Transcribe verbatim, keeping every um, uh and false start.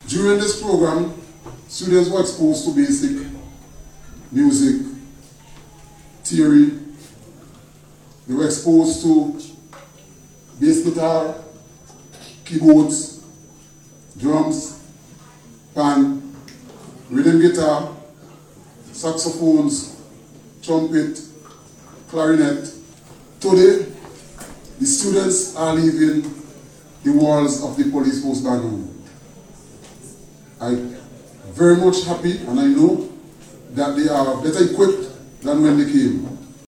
During this program, students were exposed to basic music, theory. They were exposed to bass guitar, keyboards, drums, pan, rhythm guitar, saxophones, trumpet, clarinet. Today, the students are leaving the walls of the Police Post Bannow. I'm very much happy, and I know that they are better equipped than when they came.